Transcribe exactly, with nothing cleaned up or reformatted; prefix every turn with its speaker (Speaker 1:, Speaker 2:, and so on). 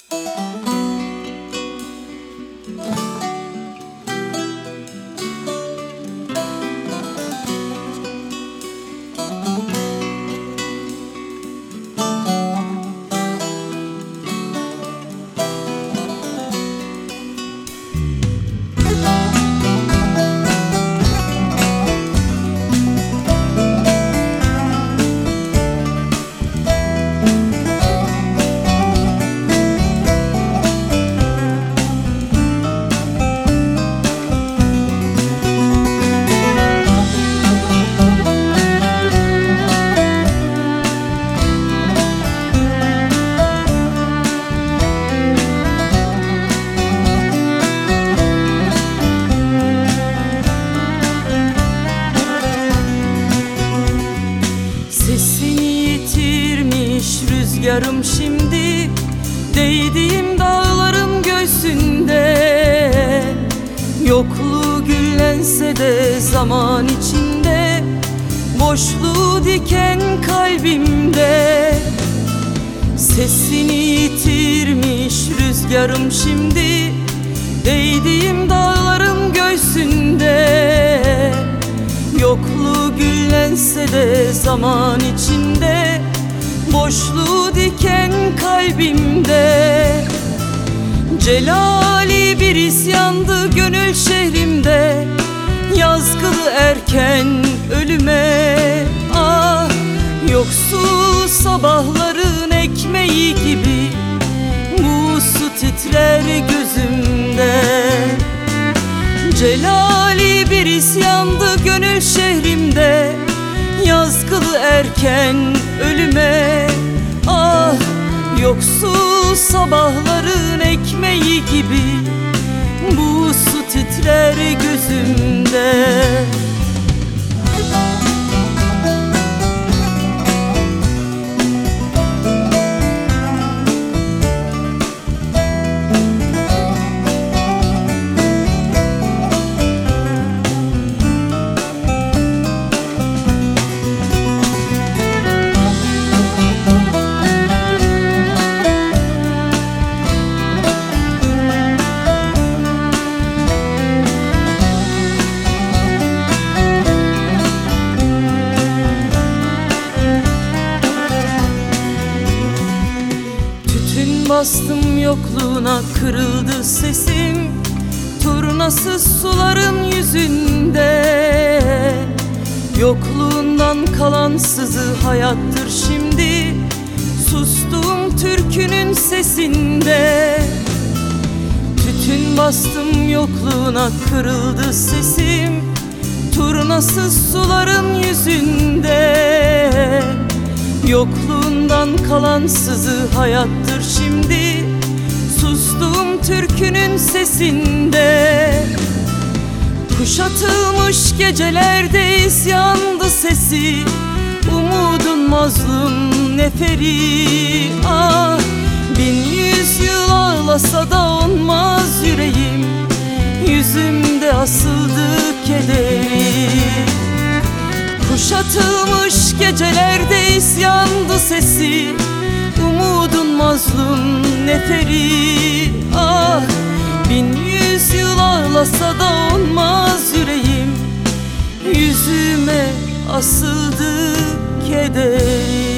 Speaker 1: Rüzgarım şimdi değdiğim dağların göğsünde, yokluğu güllense de zaman içinde, boşluğu diken kalbimde. Sesini yitirmiş rüzgarım şimdi değdiğim dağların göğsünde, yokluğu güllense de zaman içinde, boşluğu diken kalbimde. Celali bir isyandı gönül şehrimde, yazgılı erken ölüme. Ah, yoksul sabahların ekmeği gibi bu su titrer gözümde. Celali bir isyandı gönül şehrimde, yazgılı erken ölüme. Ah, yoksul sabahların ekmeği gibi bu su titrer gözümde. Bastım yokluğuna, kırıldı sesim turnasız suların yüzünde. Yokluğundan kalan sızı hayattır şimdi, sustum türkünün sesinde. Tütün bastım yokluğuna, kırıldı sesim turnasız suların yüzünde. Yokluğundan kalan sızı hayattır şimdi, sustum türkünün sesinde. Kuşatılmış gecelerde isyandı sesi, umudun mazlum neferi. Ah, bin yüzyıl ağlasa da onmaz yüreğim, yüzümde asıldı kederi. Kuşatılmış gecelerde isyandı sesi, umudun mazlum neferi. Ah, bin yüzyıl ağlasa da onmaz yüreğim, yüzüme asıldı kederi.